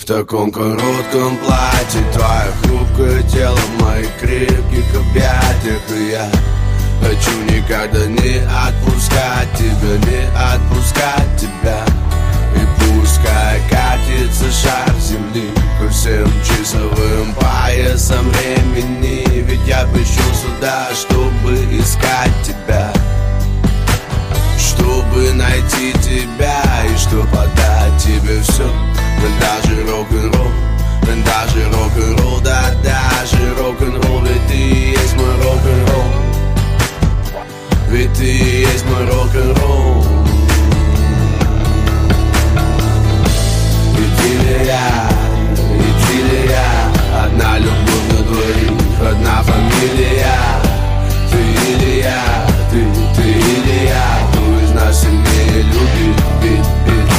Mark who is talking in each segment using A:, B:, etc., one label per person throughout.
A: таком коротком платье, твое хрупкое тело в моих крепких объятиях. И я хочу никогда не отпускать тебя, не отпускать тебя. И пускай катится шар земли по всем часовым поясам времени, ведь я пришел сюда, чтобы искать тебя, чтобы найти тебя и чтобы отдать тебе все. Даже рок-н-ролл, даже рок-н-ролл, да даже рок-н-ролл, ведь ты и есть мой рок-н-ролл, ведь ты и есть мой рок-н-ролл. Идиллия, одна любовь на двоих, одна фамилия. Ты или я, ты или я, кто из нас сильнее любит, бит.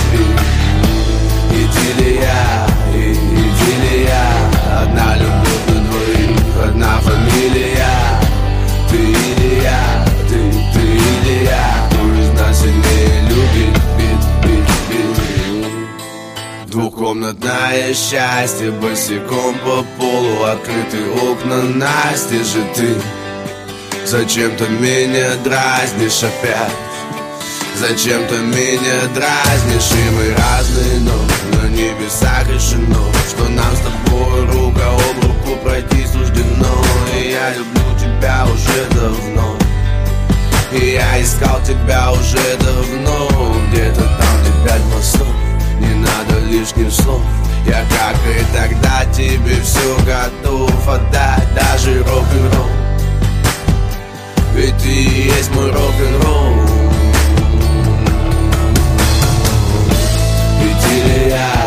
A: Идиллия, одна любовь на двоих, одна фамилия. Ты или я, ты или я, кто из нас сильнее любит, бит. Двухкомнатное счастье, босиком по полу, открытые окна настежь. И ты зачем-то меня дразнишь опять, зачем-то меня дразнишь. И мы разные, но на небесах решено, что нам с тобой рука об руку пройти суждено. И я люблю тебя уже давно, и я искал тебя уже давно. Где-то там, где 5 мостов, не надо лишних слов. Я, как и тогда, тебе все готов отдать, даже рок-н-ролл, ведь ты и есть мой рок-н-ролл. Идиллия,